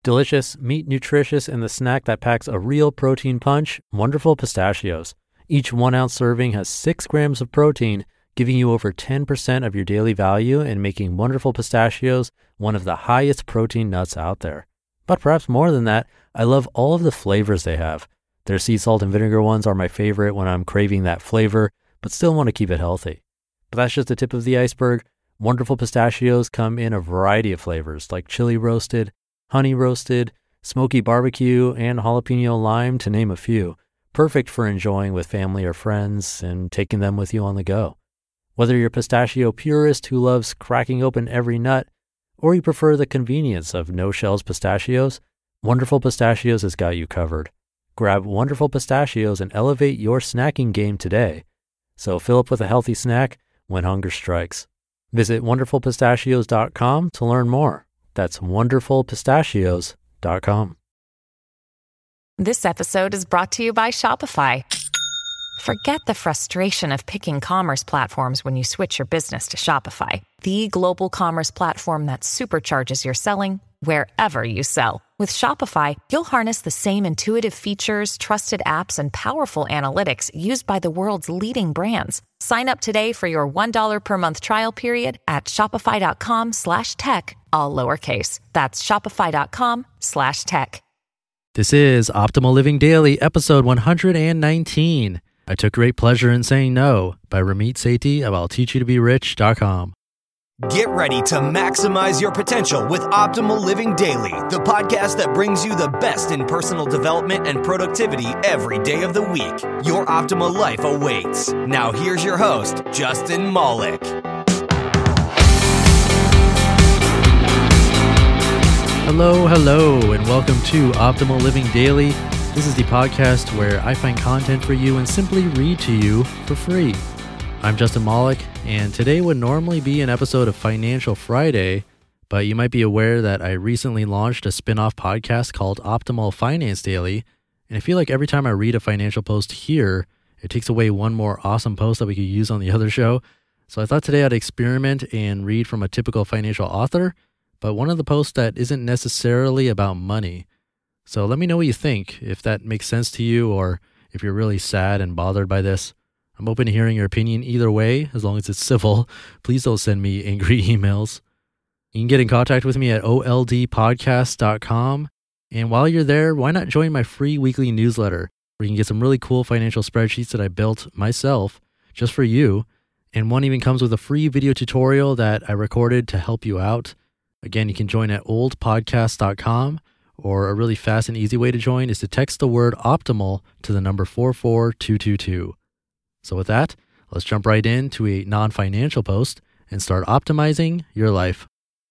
Delicious, meat nutritious, and the snack that packs a real protein punch, Wonderful Pistachios. Each 1 ounce serving has 6 grams of protein, giving you over 10% of your daily value and making Wonderful Pistachios one of the highest protein nuts out there. But perhaps more than that, I love all of the flavors they have. Their sea salt and vinegar ones are my favorite when I'm craving that flavor, but still want to keep it healthy. But that's just the tip of the iceberg. Wonderful Pistachios come in a variety of flavors like chili roasted, honey roasted, smoky barbecue, and jalapeno lime, to name a few. Perfect for enjoying with family or friends and taking them with you on the go. Whether you're a pistachio purist who loves cracking open every nut, or you prefer the convenience of no-shells pistachios, Wonderful Pistachios has got you covered. Grab Wonderful Pistachios and elevate your snacking game today. So fill up with a healthy snack when hunger strikes. Visit wonderfulpistachios.com to learn more. That's wonderfulpistachios.com. This episode is brought to you by Shopify. Forget the frustration of picking commerce platforms when you switch your business to Shopify, the global commerce platform that supercharges your selling wherever you sell. With Shopify, you'll harness the same intuitive features, trusted apps, and powerful analytics used by the world's leading brands. Sign up today for your $1 per month trial period at shopify.com/tech, all lowercase. That's shopify.com/tech. This is Optimal Living Daily, episode 119. I took great pleasure in saying no by Ramit Sethi of I'llTeachYouToBeRich.com. Get ready to maximize your potential with Optimal Living Daily, the podcast that brings you the best in personal development and productivity every day of the week. Your optimal life awaits. Now here's your host, Justin Malik. Hello, and welcome to Optimal Living Daily. This is the podcast where I find content for you and simply read to you for free. I'm Justin Malik, and today would normally be an episode of Financial Friday, but you might be aware that I recently launched a spin-off podcast called Optimal Finance Daily, and I feel like every time I read a financial post here, it takes away one more awesome post that we could use on the other show. So I thought today I'd experiment and read from a typical financial author, but one of the posts that isn't necessarily about money. So let me know what you think, if that makes sense to you, or if you're really sad and bothered by this. I'm open to hearing your opinion either way, as long as it's civil. Please don't send me angry emails. You can get in contact with me at oldpodcast.com. And while you're there, why not join my free weekly newsletter, where you can get some really cool financial spreadsheets that I built myself just for you. And one even comes with a free video tutorial that I recorded to help you out. Again, you can join at oldpodcast.com, or a really fast and easy way to join is to text the word optimal to the number 44222. So with that, let's jump right into a non-financial post and start optimizing your life.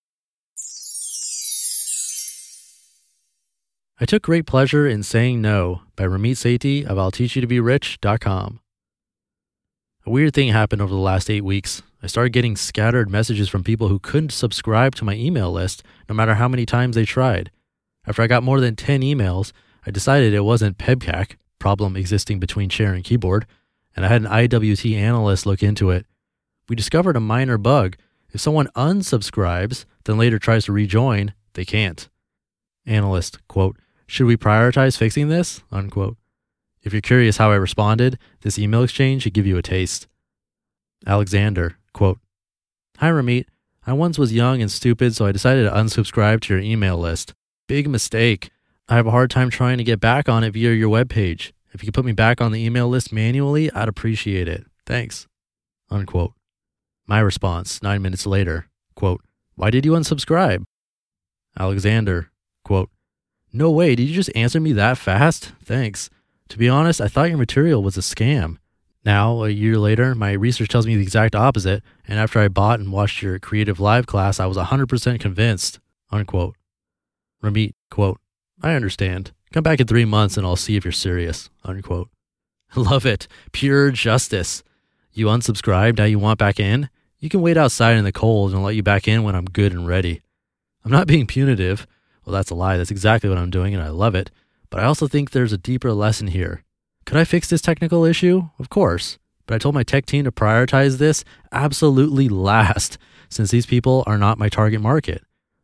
I took great pleasure in saying no by Ramit Sethi of I'llTeachYouToBeRich.com. A weird thing happened over the last 8 weeks. I started getting scattered messages from people who couldn't subscribe to my email list no matter how many times they tried. After I got more than 10 emails, I decided it wasn't PEBCAC, problem existing between chair and keyboard, and I had an IWT analyst look into it. We discovered a minor bug. If someone unsubscribes, then later tries to rejoin, they can't. Analyst, quote, "Should we prioritize fixing this?" Unquote. If you're curious how I responded, this email exchange should give you a taste. Alexander, quote, "Hi Ramit, I once was young and stupid, so I decided to unsubscribe to your email list. Big mistake. I have a hard time trying to get back on it via your webpage. If you could put me back on the email list manually, I'd appreciate it. Thanks." Unquote. My response 9 minutes later, quote, "Why did you unsubscribe?" Alexander, quote, "No way, did you just answer me that fast? Thanks. To be honest, I thought your material was a scam. Now, a year later, my research tells me the exact opposite, and after I bought and watched your Creative Live class, I was 100% convinced." Unquote. Ramit, quote, "I understand. Come back in 3 months and I'll see if you're serious." Unquote. Love it. Pure justice. You unsubscribed, now you want back in? You can wait outside in the cold and I'll let you back in when I'm good and ready. I'm not being punitive. Well, that's a lie. That's exactly what I'm doing and I love it. But I also think there's a deeper lesson here. Could I fix this technical issue? Of course. But I told my tech team to prioritize this absolutely last, since these people are not my target market.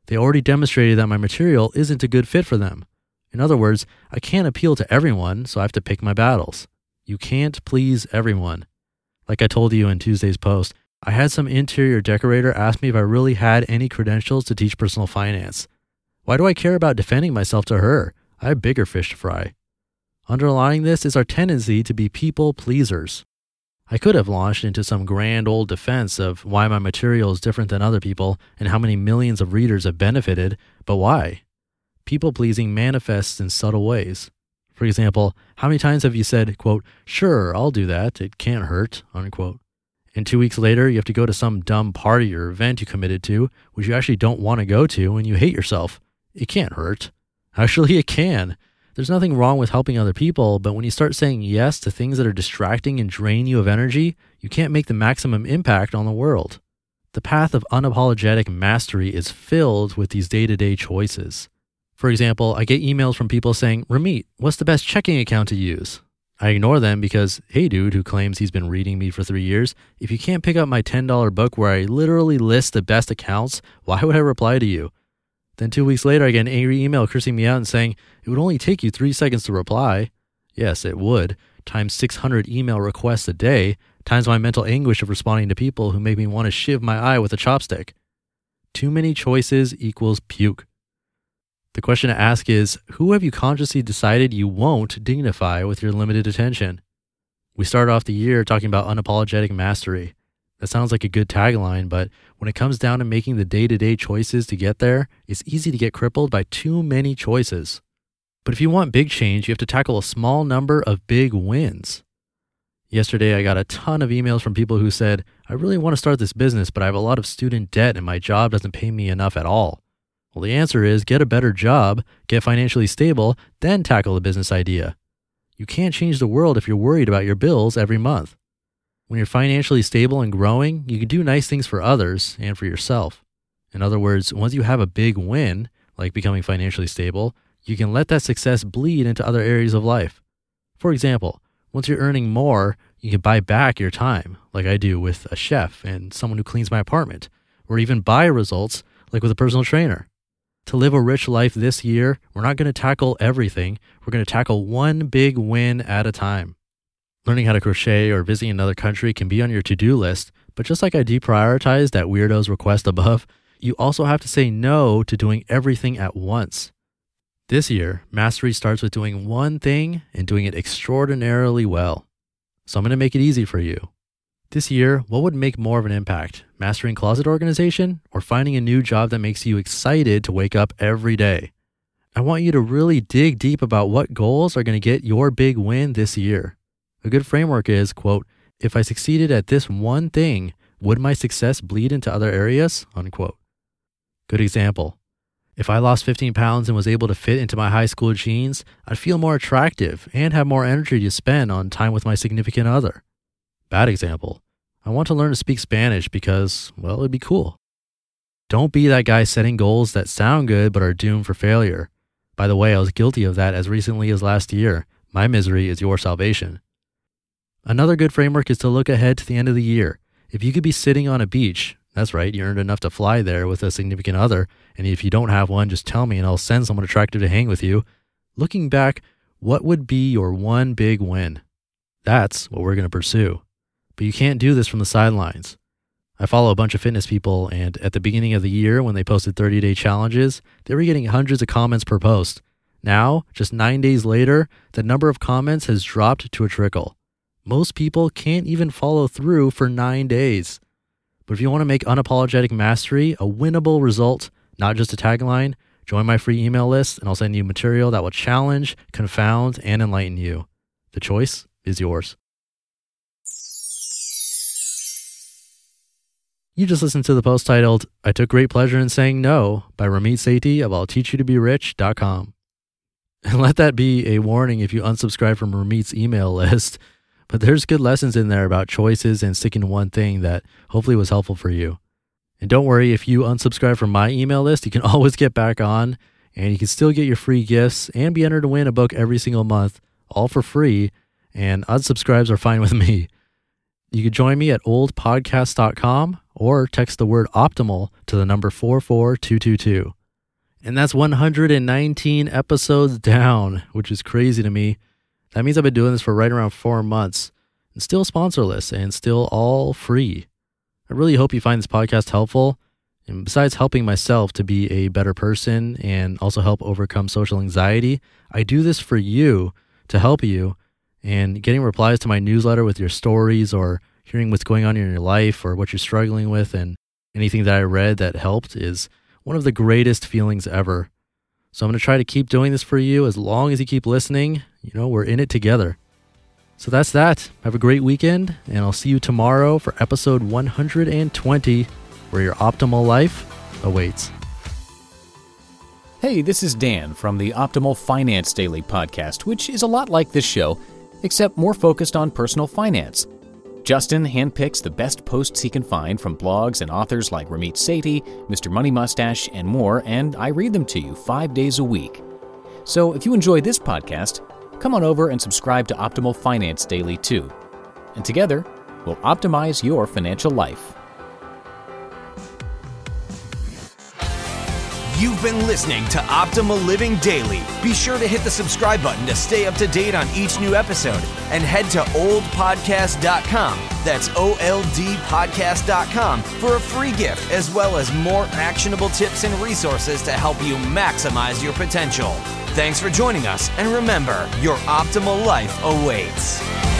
They already demonstrated that my material isn't a good fit for them. In other words, I can't appeal to everyone, so I have to pick my battles. You can't please everyone. Like I told you in Tuesday's post, I had some interior decorator ask me if I really had any credentials to teach personal finance. Why do I care about defending myself to her? I have bigger fish to fry. Underlying this is our tendency to be people pleasers. I could have launched into some grand old defense of why my material is different than other people and how many millions of readers have benefited, but why? People pleasing manifests in subtle ways. For example, how many times have you said, quote, "Sure, I'll do that, it can't hurt," unquote. And 2 weeks later, you have to go to some dumb party or event you committed to, which you actually don't want to go to, and you hate yourself. It can't hurt. Actually, it can. There's nothing wrong with helping other people, but when you start saying yes to things that are distracting and drain you of energy, you can't make the maximum impact on the world. The path of unapologetic mastery is filled with these day-to-day choices. For example, I get emails from people saying, "Ramit, what's the best checking account to use?" I ignore them because, hey dude who claims he's been reading me for 3 years, if you can't pick up my $10 book where I literally list the best accounts, why would I reply to you? Then 2 weeks later, I get an angry email cursing me out and saying, it would only take you 3 seconds to reply. Yes, it would, times 600 email requests a day, times my mental anguish of responding to people who make me want to shiv my eye with a chopstick. Too many choices equals puke. The question to ask is, who have you consciously decided you won't dignify with your limited attention? We started off the year talking about unapologetic mastery. That sounds like a good tagline, but when it comes down to making the day-to-day choices to get there, it's easy to get crippled by too many choices. But if you want big change, you have to tackle a small number of big wins. Yesterday, I got a ton of emails from people who said, I really want to start this business, but I have a lot of student debt and my job doesn't pay me enough at all. Well, the answer is get a better job, get financially stable, then tackle the business idea. You can't change the world if you're worried about your bills every month. When you're financially stable and growing, you can do nice things for others and for yourself. In other words, once you have a big win, like becoming financially stable, you can let that success bleed into other areas of life. For example, once you're earning more, you can buy back your time, like I do with a chef and someone who cleans my apartment, or even buy results, like with a personal trainer. To live a rich life this year, we're not going to tackle everything. We're going to tackle one big win at a time. Learning how to crochet or visiting another country can be on your to-do list, but just like I deprioritized that weirdo's request above, you also have to say no to doing everything at once. This year, mastery starts with doing one thing and doing it extraordinarily well. So I'm going to make it easy for you. This year, what would make more of an impact? Mastering closet organization or finding a new job that makes you excited to wake up every day? I want you to really dig deep about what goals are going to get your big win this year. A good framework is, quote, if I succeeded at this one thing, would my success bleed into other areas? Unquote. Good example. If I lost 15 pounds and was able to fit into my high school jeans, I'd feel more attractive and have more energy to spend on time with my significant other. Bad example. I want to learn to speak Spanish because, well, it'd be cool. Don't be that guy setting goals that sound good but are doomed for failure. By the way, I was guilty of that as recently as last year. My misery is your salvation. Another good framework is to look ahead to the end of the year. If you could be sitting on a beach, that's right, you earned enough to fly there with a significant other, and if you don't have one, just tell me and I'll send someone attractive to hang with you. Looking back, what would be your one big win? That's what we're going to pursue. But you can't do this from the sidelines. I follow a bunch of fitness people, and at the beginning of the year when they posted 30-day challenges, they were getting hundreds of comments per post. Now, just 9 days later, the number of comments has dropped to a trickle. Most people can't even follow through for 9 days. But if you want to make unapologetic mastery a winnable result, not just a tagline, join my free email list and I'll send you material that will challenge, confound, and enlighten you. The choice is yours. You just listened to the post titled, I Took Great Pleasure in Saying No by Ramit Sethi of I'llTeachYouToBeRich.com. And let that be a warning if you unsubscribe from Ramit's email list. But there's good lessons in there about choices and sticking to one thing that hopefully was helpful for you. And don't worry, if you unsubscribe from my email list, you can always get back on and you can still get your free gifts and be entered to win a book every single month, all for free. And unsubscribes are fine with me. You can join me at oldpodcast.com or text the word optimal to the number 44222. And that's 119 episodes down, which is crazy to me. That means I've been doing this for right around 4 months and still sponsorless and still all free. I really hope you find this podcast helpful. And besides helping myself to be a better person and also help overcome social anxiety, I do this for you to help you. And getting replies to my newsletter with your stories or hearing what's going on in your life or what you're struggling with and anything that I read that helped is one of the greatest feelings ever. So I'm going to try to keep doing this for you as long as you keep listening. We're in it together. So that's that. Have a great weekend, and I'll see you tomorrow for episode 120, where your optimal life awaits. Hey, this is Dan from the Optimal Finance Daily podcast, which is a lot like this show, except more focused on personal finance. Justin handpicks the best posts he can find from blogs and authors like Ramit Sethi, Mr. Money Mustache, and more, and I read them to you 5 days a week. So if you enjoy this podcast, come on over and subscribe to Optimal Finance Daily too. And together, we'll optimize your financial life. You've been listening to Optimal Living Daily. Be sure to hit the subscribe button to stay up to date on each new episode and head to oldpodcast.com. That's OLDpodcast.com for a free gift as well as more actionable tips and resources to help you maximize your potential. Thanks for joining us, and remember, your optimal life awaits.